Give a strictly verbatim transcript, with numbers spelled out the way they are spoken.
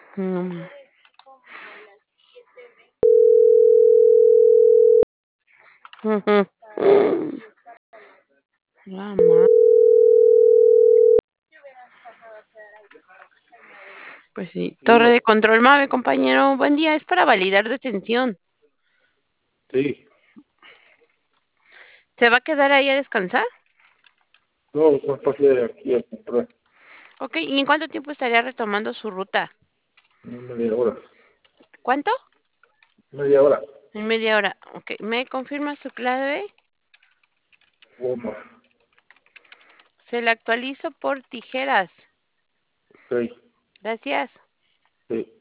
No. Ujú. La ma- Pues sí. Torre Bueno, de control MAVE, compañero. Buen día. Es para validar detención. sí, ¿Se va a quedar ahí a descansar? no, no pasé aquí a comprar Ok. ¿Y en cuánto tiempo estaría retomando su ruta? media hora, ¿Cuánto? media hora, En media hora. Ok. ¿Me confirma su clave? goma, Se la actualizo por tijeras. ok, Gracias. sí.